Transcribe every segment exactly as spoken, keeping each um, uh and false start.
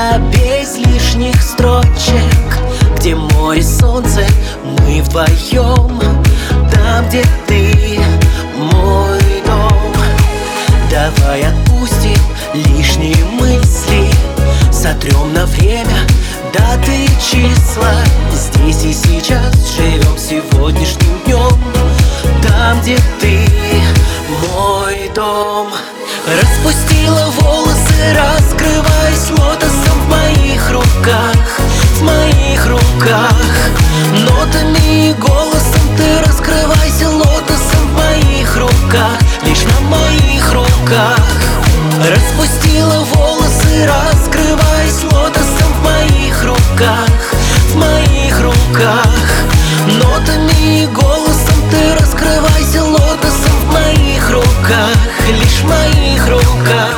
я без лишних строчек, где море, солнце, мы вдвоем. Там, где ты, мой дом. Давай отпустим лишние мысли, сотрем на время даты, числа. Здесь и сейчас живем сегодняшним днем. Там, где ты, мой дом. Распустила волосы, раскрываясь лотосом в моих руках, в моих руках. Нотами и голосом ты раскрывайся лотосом в моих руках, лишь на моих руках. Распустила волосы, раскрываясь лотосом в моих руках, в моих руках. Нотами и голосом ты раскрывайся лотосом в моих руках, лишь в моих руках.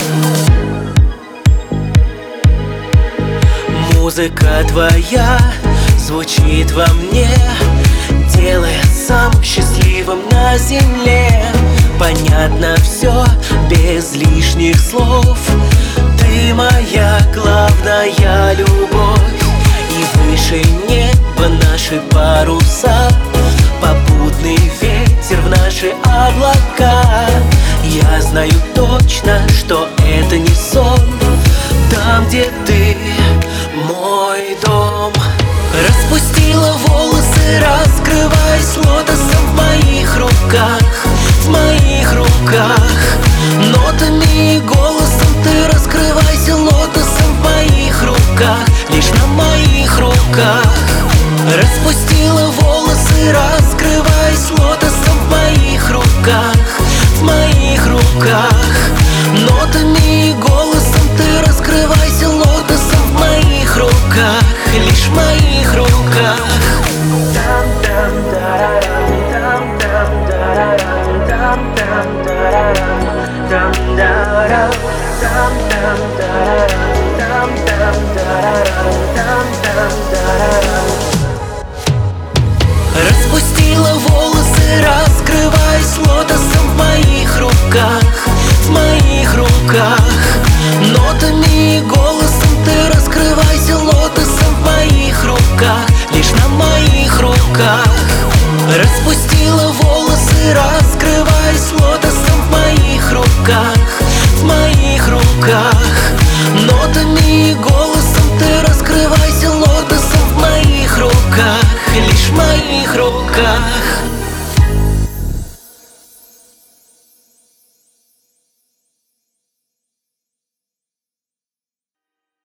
Музыка твоя звучит во мне, делая самым счастливым на земле. Понятно все без лишних слов. Ты моя главная любовь. И выше неба наши паруса, попутный ветер в наши облака. Я знаю точно, что это не сон. Там, где ты, мой дом. Распустила волосы, раскрываясь лотосом в моих руках, в моих руках.